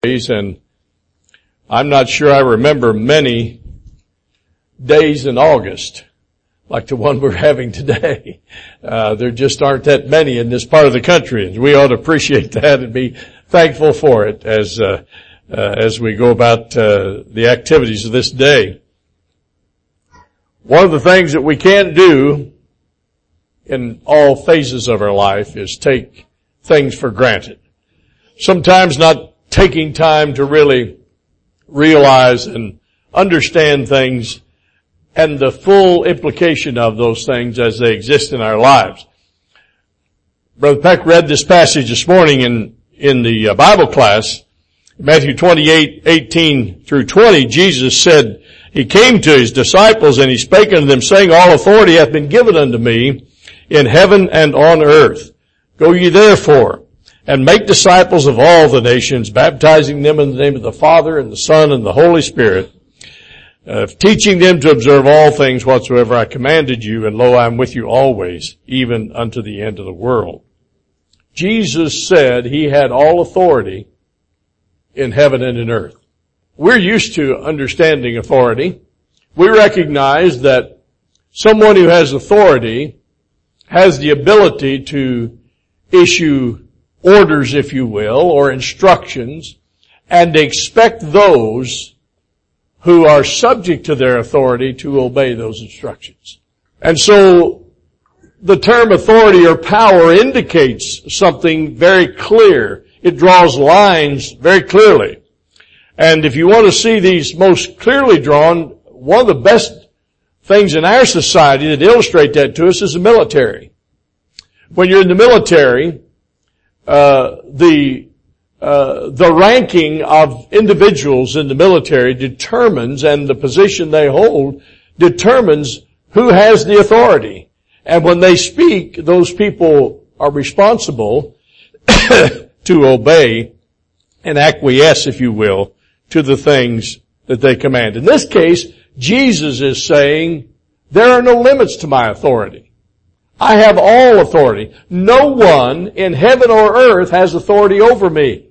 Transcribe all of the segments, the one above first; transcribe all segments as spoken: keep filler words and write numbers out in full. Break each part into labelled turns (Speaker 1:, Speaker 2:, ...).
Speaker 1: And I'm not sure I remember many days in August like the one we're having today. Uh, there just aren't that many in this part of the country, and we ought to appreciate that and be thankful for it as uh, uh, as we go about uh, the activities of this day. One of the things that we can't do in all phases of our life is take things for granted. Sometimes not taking time to really realize and understand things and the full implication of those things as they exist in our lives. Brother Peck read this passage this morning in, in the Bible class. Matthew twenty-eight, eighteen through twenty, Jesus said, He came to His disciples and He spake unto them, saying, All authority hath been given unto me in heaven and on earth. Go ye therefore, and make disciples of all the nations, baptizing them in the name of the Father and the Son and the Holy Spirit, uh, teaching them to observe all things whatsoever I commanded you, and lo, I am with you always, even unto the end of the world. Jesus said He had all authority in heaven and in earth. We're used to understanding authority. We recognize that someone who has authority has the ability to issue orders, if you will, or instructions, and expect those who are subject to their authority to obey those instructions. And so the term authority or power indicates something very clear. It draws lines very clearly. And if you want to see these most clearly drawn, one of the best things in our society that illustrate that to us is the military. When you're in the military, Uh, the, uh, the ranking of individuals in the military determines, and the position they hold determines who has the authority. And when they speak, those people are responsible to obey and acquiesce, if you will, to the things that they command. In this case, Jesus is saying, there are no limits to my authority. I have all authority. No one in heaven or earth has authority over me.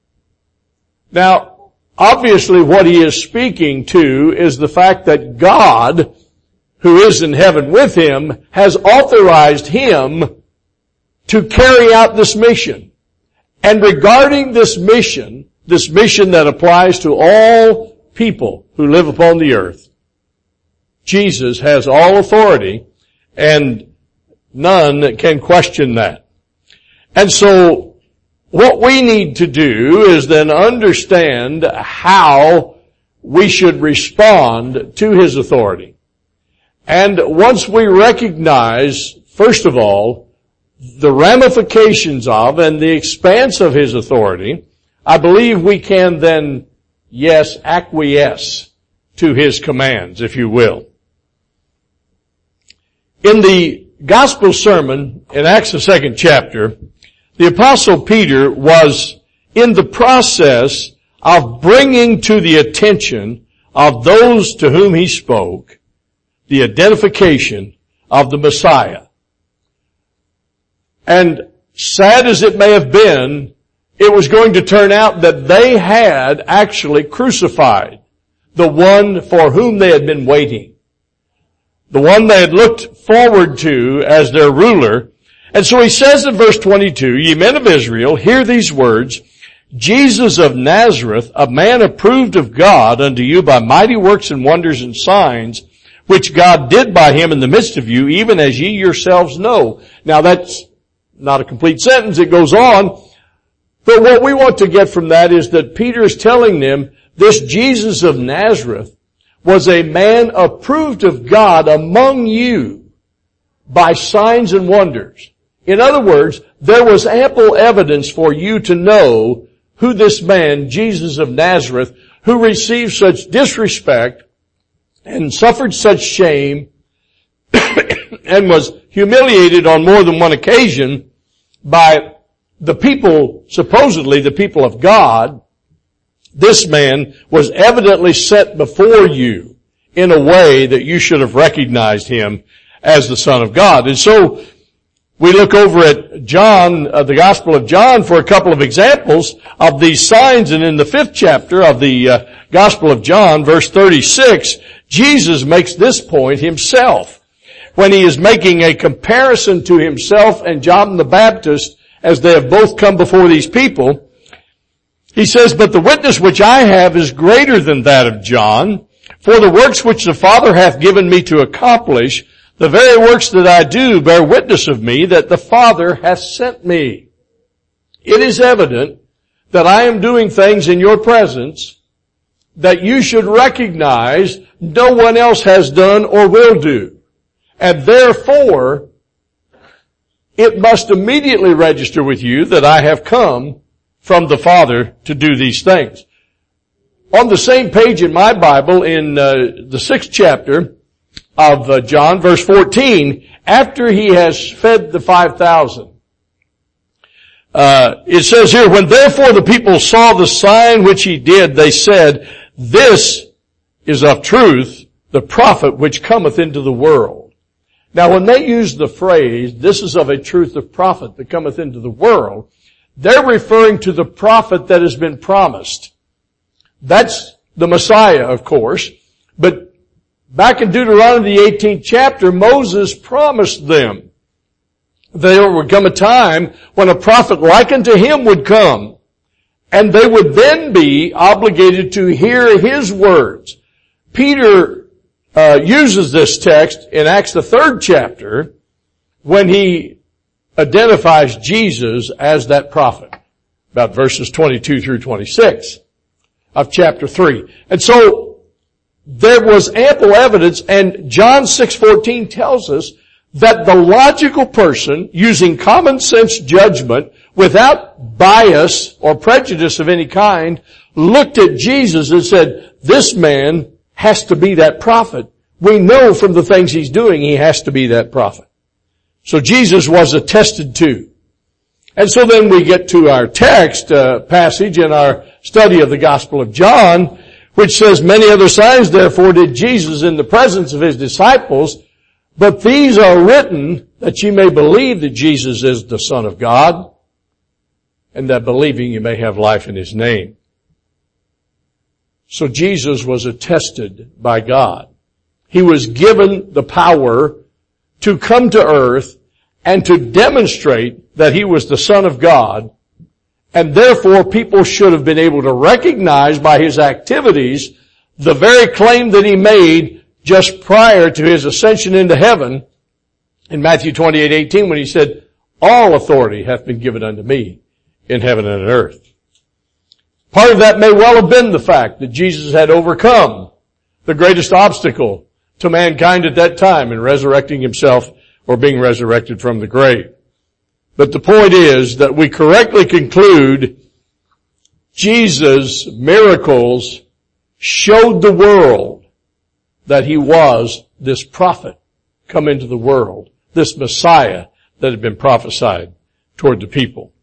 Speaker 1: Now, obviously what he is speaking to is the fact that God, who is in heaven with him, has authorized him to carry out this mission. And regarding this mission, this mission that applies to all people who live upon the earth, Jesus has all authority, and none can question that. And so what we need to do is then understand how we should respond to His authority. And once we recognize, first of all, the ramifications of and the expanse of His authority, I believe we can then, yes, acquiesce to His commands, if you will. In the Gospel sermon in Acts the second chapter, the Apostle Peter was in the process of bringing to the attention of those to whom he spoke the identification of the Messiah. And sad as it may have been, it was going to turn out that they had actually crucified the one for whom they had been waiting. The one they had looked forward to as their ruler. And so he says in verse twenty-two, Ye men of Israel, hear these words, Jesus of Nazareth, a man approved of God unto you by mighty works and wonders and signs, which God did by him in the midst of you, even as ye yourselves know. Now that's not a complete sentence, it goes on. But what we want to get from that is that Peter is telling them, this Jesus of Nazareth was a man approved of God among you by signs and wonders. In other words, there was ample evidence for you to know who this man, Jesus of Nazareth, who received such disrespect and suffered such shame and was humiliated on more than one occasion by the people, supposedly the people of God. This man was evidently set before you in a way that you should have recognized him as the Son of God. And so we look over at in John, uh, the Gospel of John, for a couple of examples of these signs. And in the fifth chapter of the uh, Gospel of John, verse thirty-six, Jesus makes this point himself when he is making a comparison to himself and John the Baptist as they have both come before these people. He says, "But the witness which I have is greater than that of John, for the works which the Father hath given me to accomplish, the very works that I do bear witness of me that the Father hath sent me. It is evident that I am doing things in your presence that you should recognize no one else has done or will do. And therefore, it must immediately register with you that I have come from the Father to do these things." On the same page in my Bible, in uh, the sixth chapter of uh, John, verse fourteen, after he has fed the five thousand, uh, it says here, "When therefore the people saw the sign which he did, they said, This is of truth the prophet which cometh into the world." Now when they use the phrase, "This is of a truth the prophet that cometh into the world," they're referring to the prophet that has been promised. That's the Messiah, of course. But back in Deuteronomy, the eighteenth chapter, Moses promised them there would come a time when a prophet like unto him would come, and they would then be obligated to hear his words. Peter uh, uses this text in Acts the third chapter when he identifies Jesus as that prophet, about verses twenty-two through twenty-six of chapter three. And so there was ample evidence, and John six fourteen tells us that the logical person, using common sense judgment, without bias or prejudice of any kind, looked at Jesus and said, "This man has to be that prophet. We know from the things he's doing, he has to be that prophet." So Jesus was attested to. And so then we get to our text uh, passage in our study of the Gospel of John, which says, "Many other signs therefore did Jesus in the presence of his disciples, but these are written that ye may believe that Jesus is the Son of God, and that believing you may have life in his name." So Jesus was attested by God. He was given the power to come to earth and to demonstrate that he was the Son of God, and therefore people should have been able to recognize by his activities the very claim that he made just prior to his ascension into heaven in Matthew twenty-eight eighteen, when he said, "All authority hath been given unto me in heaven and on earth." Part of that may well have been the fact that Jesus had overcome the greatest obstacle to mankind at that time in resurrecting himself or being resurrected from the grave. But the point is that we correctly conclude Jesus' miracles showed the world that he was this prophet come into the world, this Messiah that had been prophesied toward the people.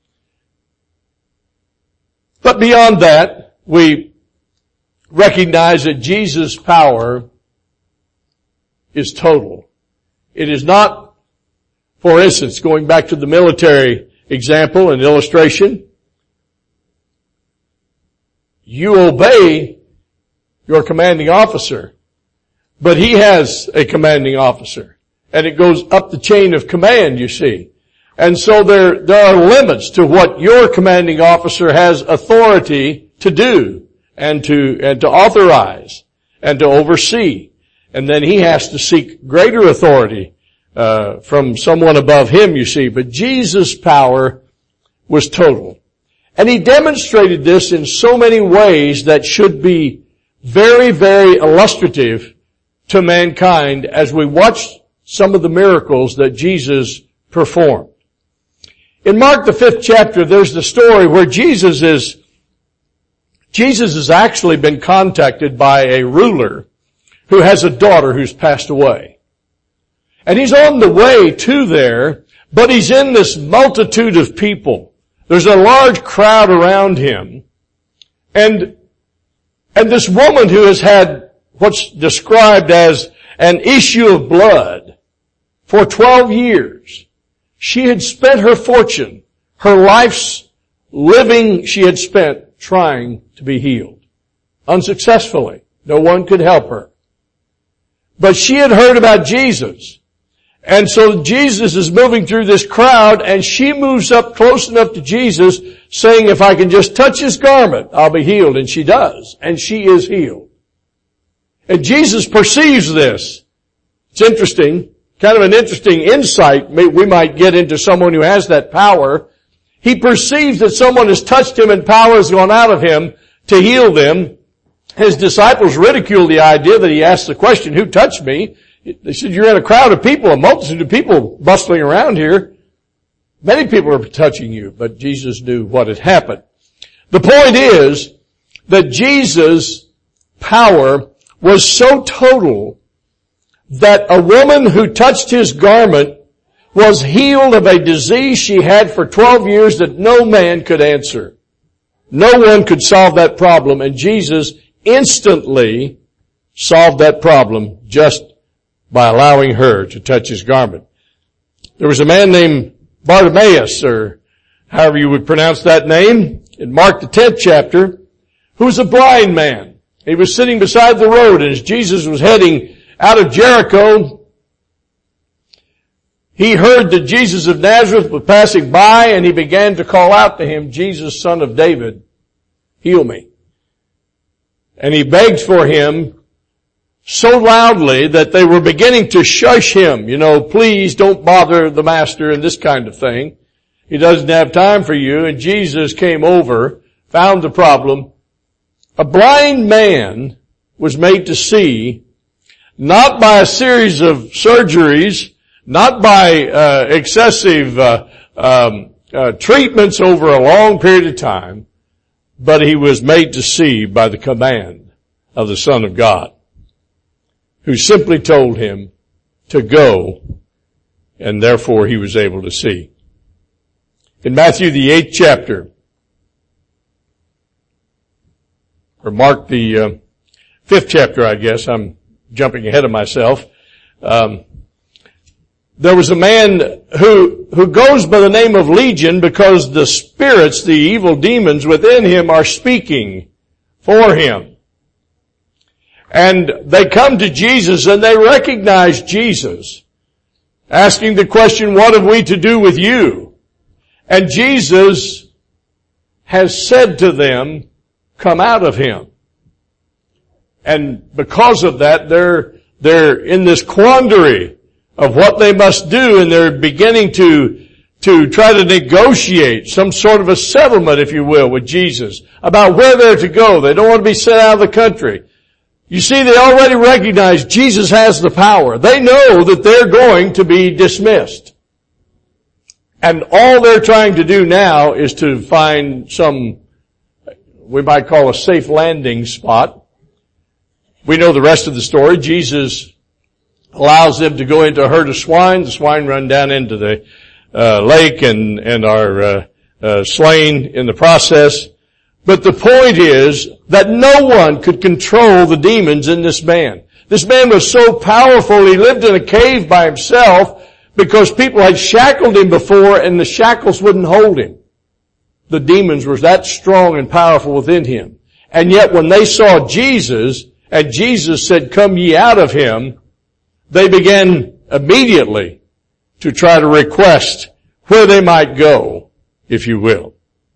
Speaker 1: But beyond that, we recognize that Jesus' power is total. It is not, for instance, going back to the military example and illustration, you obey your commanding officer, but he has a commanding officer, and it goes up the chain of command, you see. And so there, there are limits to what your commanding officer has authority to do and to, and to authorize and to oversee. And then he has to seek greater authority, uh, from someone above him, you see. But Jesus' power was total. And he demonstrated this in so many ways that should be very, very illustrative to mankind as we watch some of the miracles that Jesus performed. In Mark the fifth chapter, there's the story where Jesus is, Jesus has actually been contacted by a ruler who has a daughter who's passed away. And he's on the way to there, but he's in this multitude of people. There's a large crowd around him. And, and this woman who has had what's described as an issue of blood for twelve years. She had spent her fortune, her life's living she had spent trying to be healed. Unsuccessfully. No one could help her. But she had heard about Jesus. And so Jesus is moving through this crowd, and she moves up close enough to Jesus, saying, if I can just touch his garment, I'll be healed. And she does. And she is healed. And Jesus perceives this. It's interesting. Kind of an interesting insight we might get into someone who has that power. He perceives that someone has touched him and power has gone out of him to heal them. His disciples ridiculed the idea that he asked the question, who touched me? They said, you're in a crowd of people, a multitude of people bustling around here. Many people are touching you, but Jesus knew what had happened. The point is that Jesus' power was so total that a woman who touched his garment was healed of a disease she had for twelve years that no man could answer. No one could solve that problem, and Jesus instantly solved that problem just by allowing her to touch his garment. There was a man named Bartimaeus, or however you would pronounce that name, in Mark the tenth chapter, who was a blind man. He was sitting beside the road, and as Jesus was heading out of Jericho, he heard that Jesus of Nazareth was passing by, and he began to call out to him, Jesus, Son of David, heal me. And he begged for him so loudly that they were beginning to shush him. You know, please don't bother the master and this kind of thing. He doesn't have time for you. And Jesus came over, found the problem. A blind man was made to see, not by a series of surgeries, not by uh, excessive uh, um, uh, treatments over a long period of time, but he was made to see by the command of the Son of God, who simply told him to go, and therefore he was able to see. In Matthew the eighth chapter, or Mark the uh, fifth chapter, I guess, I'm jumping ahead of myself, um, there was a man who, who goes by the name of Legion because the spirits, the evil demons within him are speaking for him. And they come to Jesus and they recognize Jesus, asking the question, what have we to do with you? And Jesus has said to them, come out of him. And because of that, they're, they're in this quandary of what they must do, and they're beginning to, to try to negotiate some sort of a settlement, if you will, with Jesus about where they're to go. They don't want to be sent out of the country. You see, they already recognize Jesus has the power. They know that they're going to be dismissed. And all they're trying to do now is to find some, we might call a safe landing spot. We know the rest of the story. Jesus allows them to go into a herd of swine. The swine run down into the uh, lake and, and are uh, uh, slain in the process. But the point is that no one could control the demons in this man. This man was so powerful, he lived in a cave by himself because people had shackled him before and the shackles wouldn't hold him. The demons were that strong and powerful within him. And yet when they saw Jesus, and Jesus said, come ye out of him, they began immediately to try to request where they might go, if you will.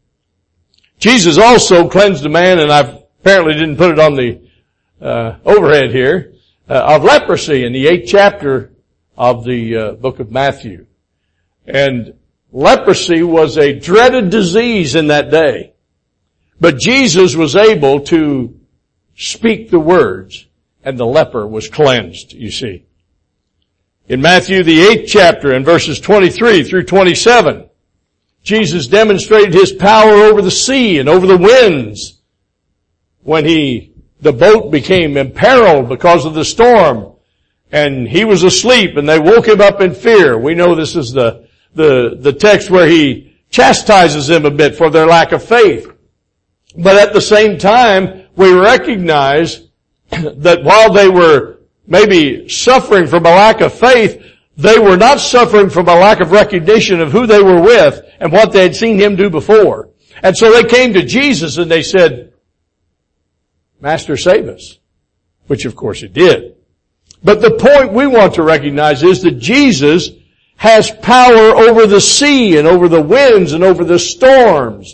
Speaker 1: Jesus also cleansed a man, and I apparently didn't put it on the uh, overhead here, uh, of leprosy in the eighth chapter of the uh, book of Matthew. And leprosy was a dreaded disease in that day. But Jesus was able to speak the words, and the leper was cleansed, you see. In Matthew the eighth chapter in verses twenty-three through twenty-seven, Jesus demonstrated his power over the sea and over the winds when he, the boat became imperiled because of the storm and he was asleep and they woke him up in fear. We know this is the, the, the text where he chastises them a bit for their lack of faith. But at the same time, we recognize that while they were maybe suffering from a lack of faith, They were not suffering from a lack of recognition of who they were with and what they had seen him do before. And so they came to Jesus and they said, Master, save us. Which of course he did. But the point we want to recognize is that Jesus has power over the sea and over the winds and over the storms.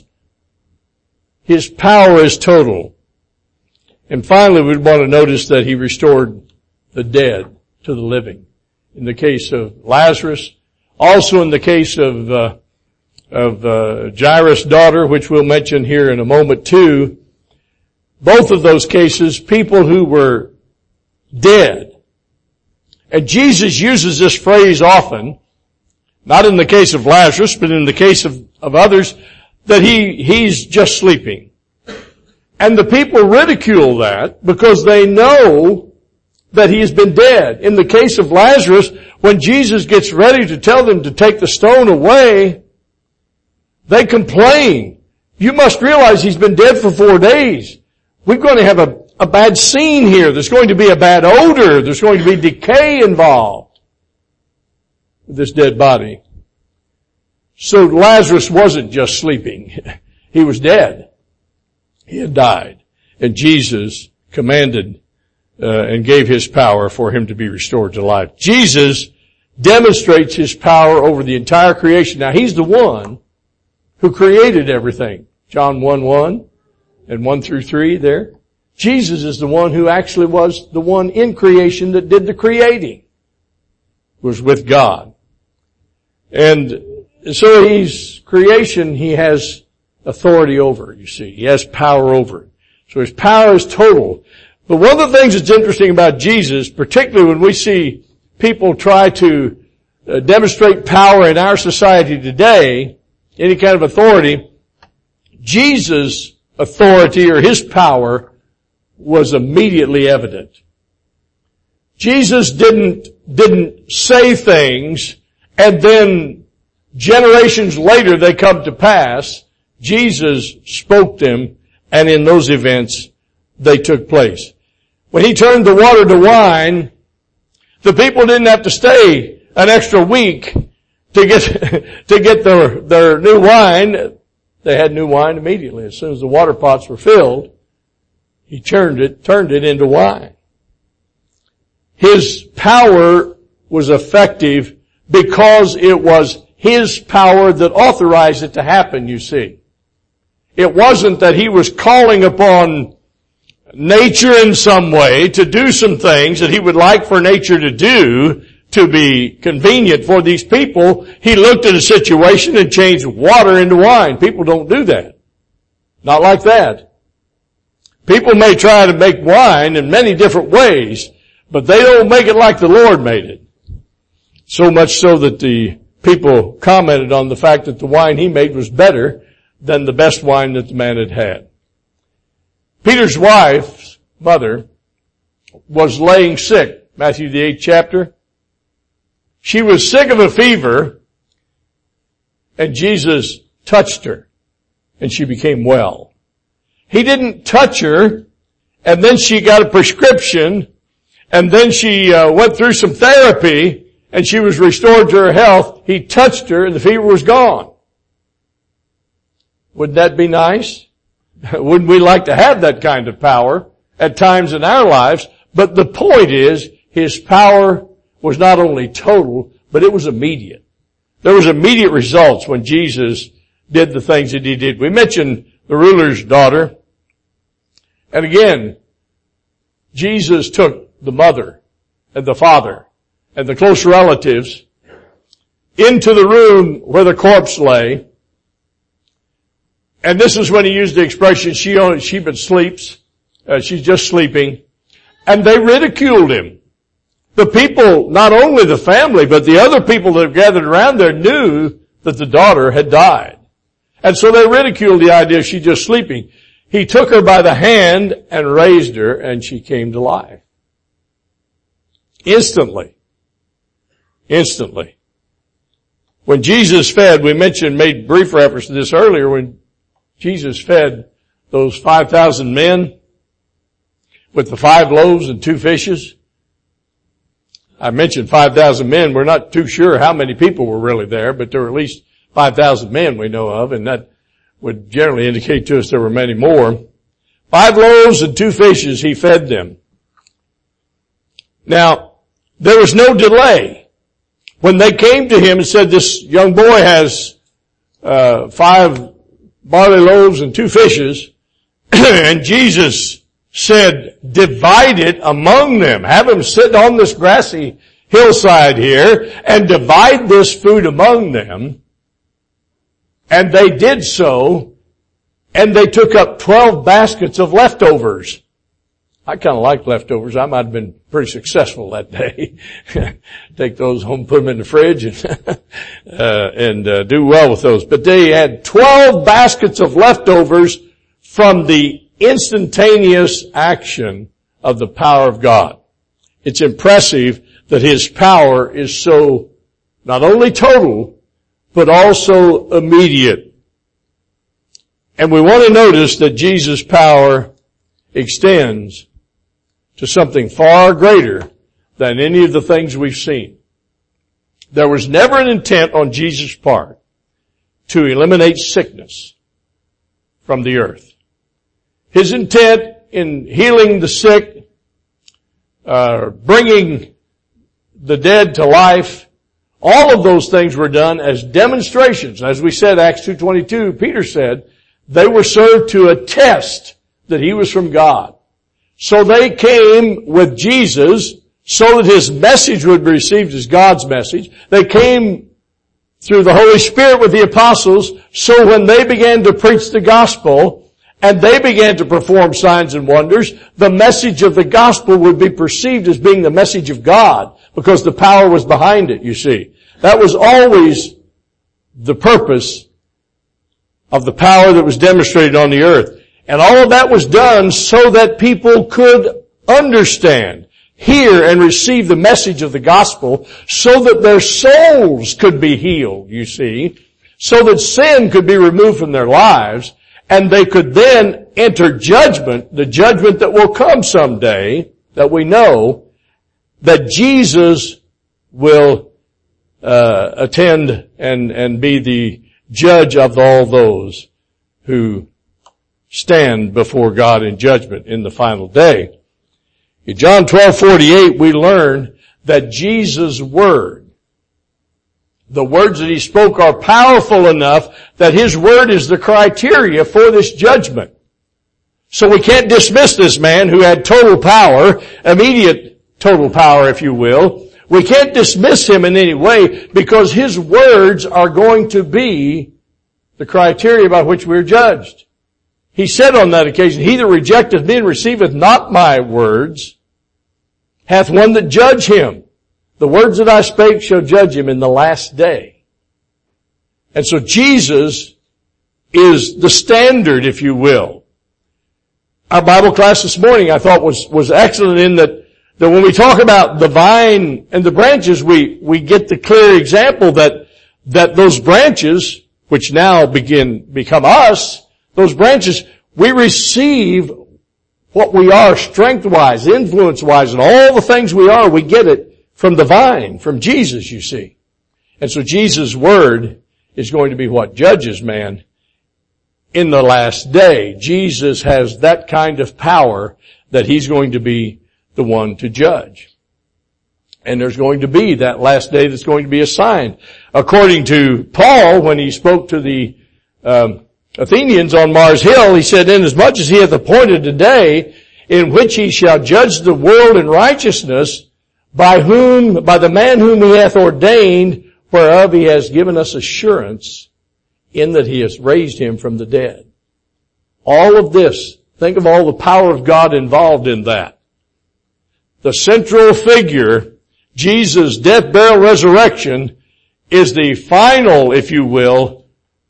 Speaker 1: His power is total. And finally, we want to notice that he restored the dead to the living. In the case of Lazarus, also in the case of uh, of uh, Jairus' daughter, which we'll mention here in a moment too. Both of those cases, people who were dead. And Jesus uses this phrase often, not in the case of Lazarus, but in the case of, of others, that he, he's just sleeping. And the people ridicule that because they know that he has been dead. In the case of Lazarus, when Jesus gets ready to tell them to take the stone away, they complain. You must realize he's been dead for four days. We're going to have a, a bad scene here. There's going to be a bad odor. There's going to be decay involved with this dead body. So Lazarus wasn't just sleeping. He was dead. He had died. And Jesus commanded uh, and gave his power for him to be restored to life. Jesus demonstrates his power over the entire creation. Now he's the one who created everything. John one one and one through three there. Jesus is the one who actually was the one in creation that did the creating. Was with God. And so he's creation, he has authority over, you see. He has power over it. So his power is total. But one of the things that's interesting about Jesus, particularly when we see people try to uh, demonstrate power in our society today, any kind of authority, Jesus' authority or his power was immediately evident. Jesus didn't, didn't say things and then generations later they come to pass. Jesus spoke them, and in those events they took place. When he turned the water to wine, the people didn't have to stay an extra week to get to get their their new wine. They had new wine immediately. As soon as the water pots were filled, he turned it turned it into wine. His power was effective because it was his power that authorized it to happen, you see. It wasn't that he was calling upon nature in some way to do some things that he would like for nature to do to be convenient for these people. He looked at a situation and changed water into wine. People don't do that. Not like that. People may try to make wine in many different ways, but they don't make it like the Lord made it. So much so that the people commented on the fact that the wine he made was better than the best wine that the man had had. Peter's wife's mother was laying sick. Matthew the eighth chapter. She was sick of a fever, and Jesus touched her, and she became well. He didn't touch her, and then she got a prescription, and then she uh, went through some therapy, and she was restored to her health. He touched her, and the fever was gone. Wouldn't that be nice? Wouldn't we like to have that kind of power at times in our lives? But the point is, his power was not only total, but it was immediate. There was immediate results when Jesus did the things that he did. We mentioned the ruler's daughter. And again, Jesus took the mother and the father and the close relatives into the room where the corpse lay. And this is when he used the expression, she only, she but sleeps. Uh, she's just sleeping. And they ridiculed him. The people, not only the family, but the other people that gathered around there knew that the daughter had died. And so they ridiculed the idea of she just sleeping. He took her by the hand and raised her, and she came to life. Instantly. Instantly. When Jesus fed, we mentioned, made brief reference to this earlier, when Jesus fed those five thousand men with the five loaves and two fishes. I mentioned five thousand men. We're not too sure how many people were really there, but there were at least five thousand men we know of, and that would generally indicate to us there were many more. Five loaves and two fishes, he fed them. Now, there was no delay. When they came to him and said, this young boy has uh five barley loaves and two fishes, and Jesus said, divide it among them. Have them sit on this grassy hillside here and divide this food among them. And they did so, and they took up twelve baskets of leftovers. I kind of like leftovers. I might have been pretty successful that day. Take those home, put them in the fridge, and, uh, and uh, do well with those. But they had twelve baskets of leftovers from the instantaneous action of the power of God. It's impressive that His power is so not only total, but also immediate. And we want to notice that Jesus' power extends to something far greater than any of the things we've seen. There was never an intent on Jesus' part to eliminate sickness from the earth. His intent in healing the sick, uh, bringing the dead to life, all of those things were done as demonstrations. As we said, Acts two twenty-two, Peter said, they were served to attest that He was from God. So they came with Jesus so that His message would be received as God's message. They came through the Holy Spirit with the apostles, so when they began to preach the gospel, and they began to perform signs and wonders, the message of the gospel would be perceived as being the message of God, because the power was behind it, you see. That was always the purpose of the power that was demonstrated on the earth. And all of that was done so that people could understand, hear, and receive the message of the gospel, so that their souls could be healed, you see, so that sin could be removed from their lives, and they could then enter judgment, the judgment that will come someday, that we know, that Jesus will uh attend and, and be the judge of all those who stand before God in judgment in the final day. In John twelve forty-eight, we learn that Jesus' word, the words that He spoke, are powerful enough that His word is the criteria for this judgment. So we can't dismiss this man who had total power, immediate total power, if you will. We can't dismiss him in any way, because his words are going to be the criteria by which we're judged. He said on that occasion, he that rejecteth me and receiveth not my words hath one that judge him. The words that I spake shall judge him in the last day. And so Jesus is the standard, if you will. Our Bible class this morning, I thought, was, was excellent in that, that when we talk about the vine and the branches, we, we get the clear example that, that those branches, which now begin, become us, those branches, we receive what we are strength-wise, influence-wise, and all the things we are, we get it from the vine, from Jesus, you see. And so Jesus' word is going to be what judges man in the last day. Jesus has that kind of power that He's going to be the one to judge. And there's going to be that last day that's going to be assigned. According to Paul, when he spoke to the um, Athenians on Mars Hill, he said, inasmuch as He hath appointed a day in which He shall judge the world in righteousness, by whom, by the man whom He hath ordained, whereof He has given us assurance, in that He has raised Him from the dead. All of this, think of all the power of God involved in that. The central figure, Jesus' death, burial, resurrection, is the final, if you will,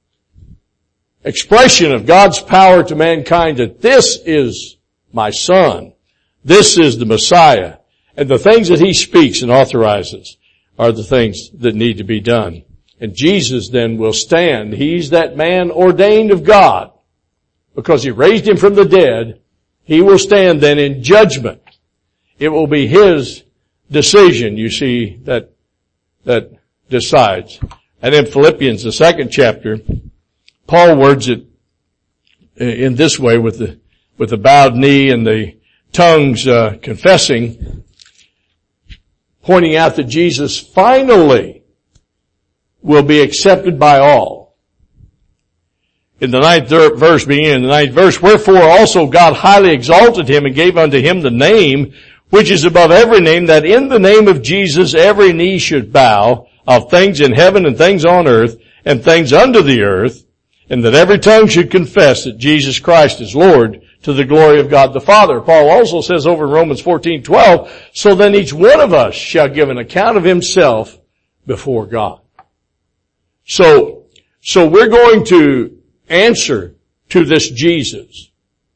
Speaker 1: expression of God's power to mankind, that this is my Son. This is the Messiah. And the things that He speaks and authorizes are the things that need to be done. And Jesus then will stand. He's that man ordained of God. Because He raised Him from the dead, He will stand then in judgment. It will be His decision, you see, that, that decides. And in Philippians, the second chapter, Paul words it in this way with the, with the bowed knee and the tongues, uh, confessing, pointing out that Jesus finally will be accepted by all. In the ninth verse, beginning in the ninth verse, wherefore also God highly exalted him and gave unto him the name which is above every name, that in the name of Jesus every knee should bow, of things in heaven and things on earth and things under the earth, and that every tongue should confess that Jesus Christ is Lord, to the glory of God the Father. Paul also says over in Romans fourteen twelve, so then each one of us shall give an account of himself before God. So, so we're going to answer to this Jesus.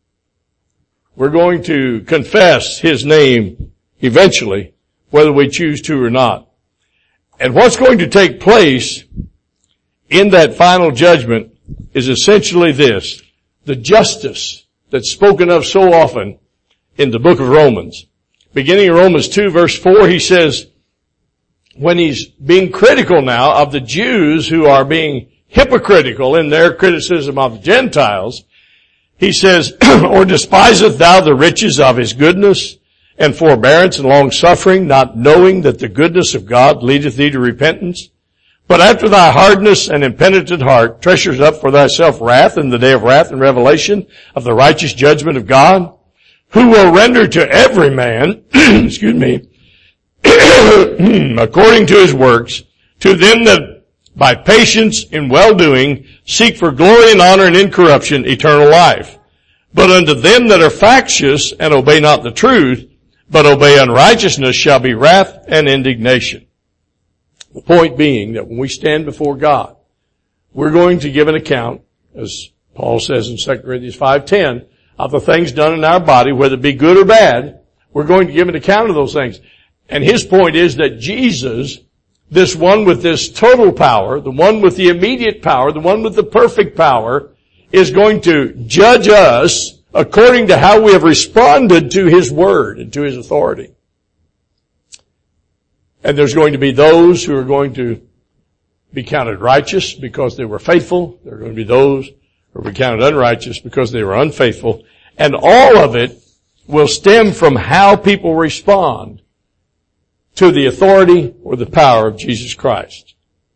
Speaker 1: We're going to confess his name eventually, whether we choose to or not. And what's going to take place in that final judgment is essentially this: the justice that's spoken of so often in the book of Romans. Beginning in Romans two verse four, he says, when he's being critical now of the Jews who are being hypocritical in their criticism of the Gentiles, he says, or despiseth thou the riches of his goodness and forbearance and long suffering, not knowing that the goodness of God leadeth thee to repentance? But after thy hardness and impenitent heart treasures up for thyself wrath in the day of wrath and revelation of the righteous judgment of God, who will render to every man, excuse me, according to his works, to them that by patience in well-doing seek for glory and honor and incorruption, eternal life. But unto them that are factious and obey not the truth, but obey unrighteousness, shall be wrath and indignation. The point being that when we stand before God, we're going to give an account, as Paul says in Second Corinthians five ten, of the things done in our body, whether it be good or bad. We're going to give an account of those things. And his point is that Jesus, this one with this total power, the one with the immediate power, the one with the perfect power, is going to judge us according to how we have responded to his word and to his authority. And there's going to be those who are going to be counted righteous because they were faithful. There are going to be those who will be counted unrighteous because they were unfaithful. And all of it will stem from how people respond to the authority or the power of Jesus Christ.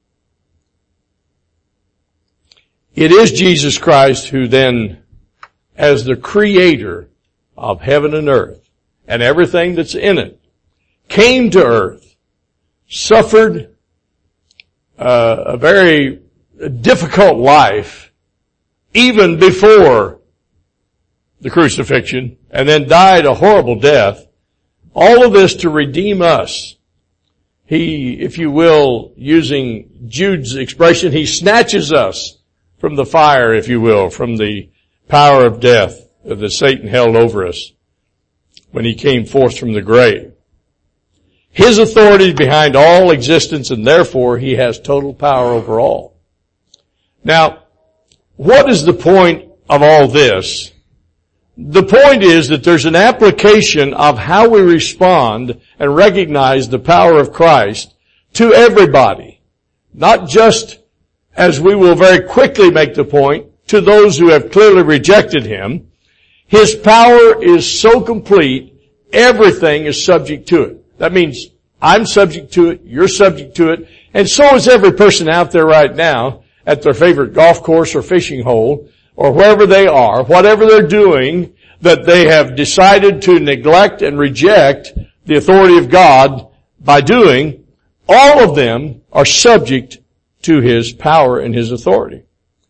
Speaker 1: It is Jesus Christ who then, as the creator of heaven and earth and everything that's in it, came to earth, suffered uh, a very difficult life even before the crucifixion, and then died a horrible death. All of this to redeem us. He, if you will, using Jude's expression, he snatches us from the fire, if you will, from the power of death that Satan held over us when he came forth from the grave. His authority is behind all existence, and therefore he has total power over all. Now, what is the point of all this? The point is that there's an application of how we respond and recognize the power of Christ to everybody. Not just, as we will very quickly make the point, to those who have clearly rejected him. His power is so complete, everything is subject to it. That means I'm subject to it, you're subject to it, and so is every person out there right now at their favorite golf course or fishing hole, or wherever they are, whatever they're doing, that they have decided to neglect and reject the authority of God by doing, all of them are subject to his power and his authority.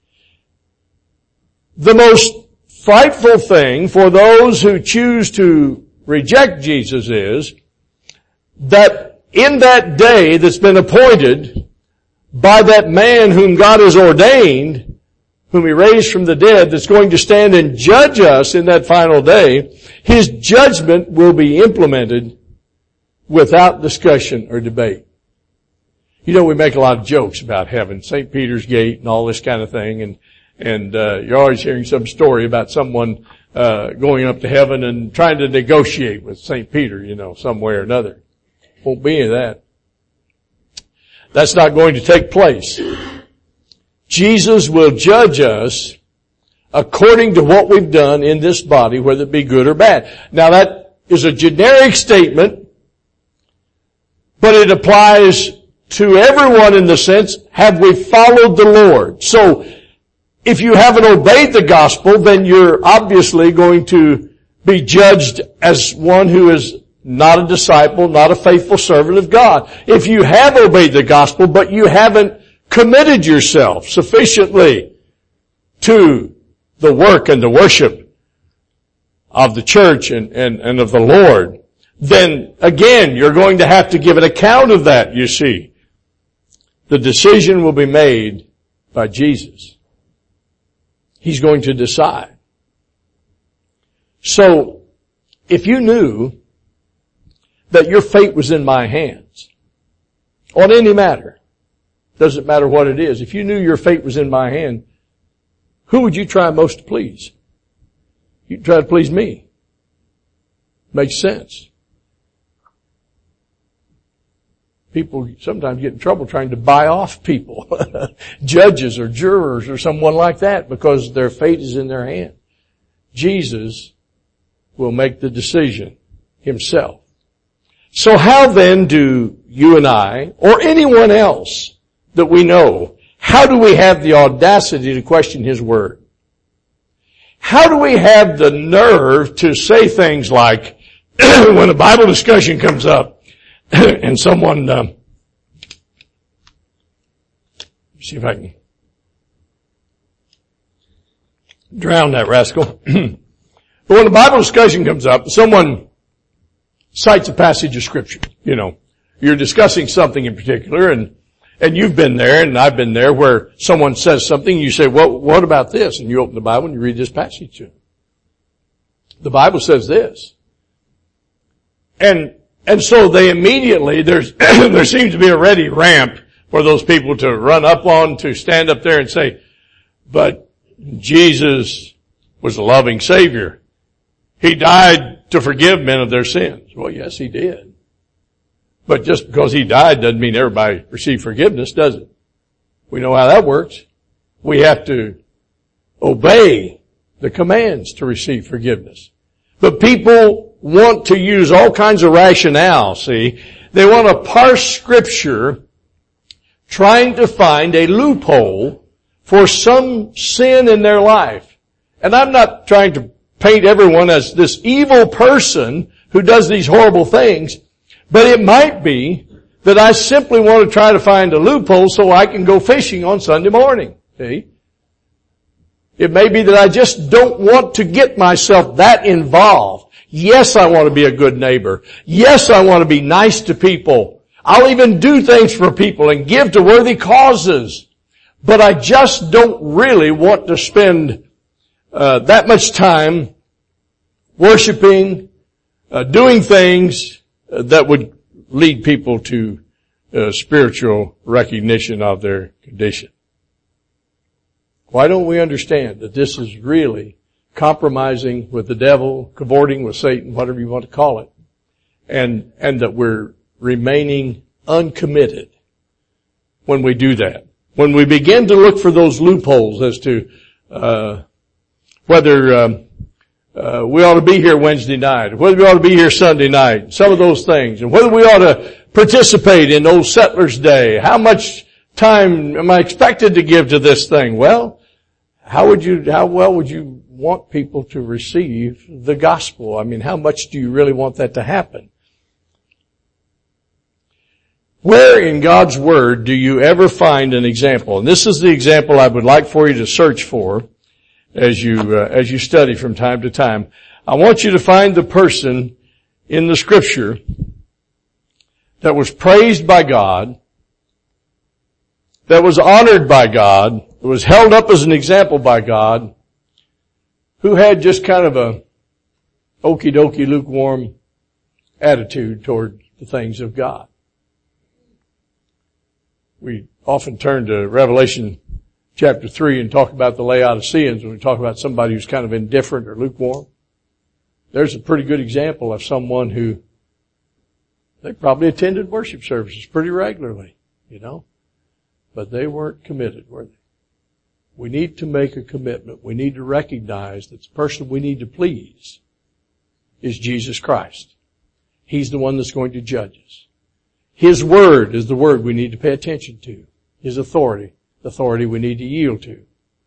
Speaker 1: The most frightful thing for those who choose to reject Jesus is that in that day that's been appointed by that man whom God has ordained, whom he raised from the dead, that's going to stand and judge us in that final day, his judgment will be implemented without discussion or debate. You know, we make a lot of jokes about heaven, Saint Peter's Gate and all this kind of thing, and and uh you're always hearing some story about someone uh going up to heaven and trying to negotiate with Saint Peter, you know, some way or another. Won't be any of that. That's not going to take place. Jesus will judge us according to what we've done in this body, whether it be good or bad. Now that is a generic statement, but it applies to everyone in the sense, have we followed the Lord? So, if you haven't obeyed the gospel, then you're obviously going to be judged as one who is not a disciple, not a faithful servant of God. If you have obeyed the gospel, but you haven't committed yourself sufficiently to the work and the worship of the church and, and, and of the Lord, then again, you're going to have to give an account of that, you see. The decision will be made by Jesus. He's going to decide. So, if you knew that your fate was in my hands, on any matter, doesn't matter what it is, if you knew your fate was in my hand, who would you try most to please? You'd try to please me. Makes sense. People sometimes get in trouble trying to buy off people, judges or jurors or someone like that, because their fate is in their hand. Jesus will make the decision himself. So how then do you and I, or anyone else that we know, how do we have the audacity to question his word? How do we have the nerve to say things like, when a Bible discussion comes up, and someone, um, see if I can drown that rascal. But when the Bible discussion comes up, someone cites a passage of Scripture. You know, you're discussing something in particular, and and you've been there, and I've been there, where someone says something, and you say, well, what about this? And you open the Bible and you read this passage to them. The Bible says this. And And so they immediately, there's, there seems to be a ready ramp for those people to run up on, to stand up there and say, but Jesus was a loving Savior. He died to forgive men of their sins. Well, yes, He did. But just because He died doesn't mean everybody received forgiveness, does it? We know how that works. We have to obey the commands to receive forgiveness. But people want to use all kinds of rationale, see. They want to parse Scripture trying to find a loophole for some sin in their life. And I'm not trying to paint everyone as this evil person who does these horrible things, but it might be that I simply want to try to find a loophole so I can go fishing on Sunday morning, see. It may be that I just don't want to get myself that involved. Yes, I want to be a good neighbor. Yes, I want to be nice to people. I'll even do things for people and give to worthy causes. But I just don't really want to spend uh, that much time worshiping, uh, doing things uh, that would lead people to uh, spiritual recognition of their condition. Why don't we understand that this is really compromising with the devil, cavorting with Satan, whatever you want to call it, and and that we're remaining uncommitted when we do that? When we begin to look for those loopholes as to uh whether um, uh, we ought to be here Wednesday night, whether we ought to be here Sunday night, some of those things, and whether we ought to participate in Old Settlers Day, how much time am I expected to give to this thing? Well, How would you, how well would you want people to receive the gospel? I mean, how much do you really want that to happen? Where in God's Word do you ever find an example? And this is the example I would like for you to search for as you, uh, as you study from time to time. I want you to find the person in the Scripture that was praised by God, that was honored by God, that was held up as an example by God, who had just kind of a okie dokie lukewarm attitude toward the things of God. We often turn to Revelation chapter three and talk about the Laodiceans when we talk about somebody who's kind of indifferent or lukewarm. There's a pretty good example of someone who They probably attended worship services pretty regularly, you know, but they weren't committed, were they? We need to make a commitment. We need to recognize that the person we need to please is Jesus Christ. He's the one that's going to judge us. His word is the word we need to pay attention to. His authority, the authority we need to yield to.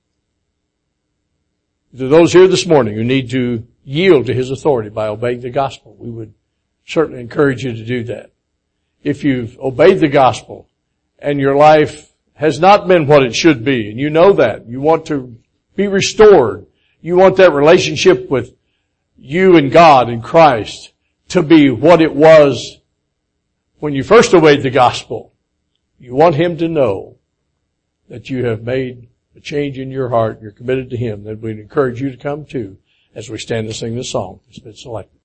Speaker 1: To those here this morning who need to yield to His authority by obeying the gospel, we would certainly encourage you to do that. If you've obeyed the gospel and your life has not been what it should be, and you know that, you want to be restored, you want that relationship with you and God and Christ to be what it was when you first obeyed the gospel, you want Him to know that you have made a change in your heart, you're committed to Him, then we'd encourage you to come too as we stand to sing this song that's been selected.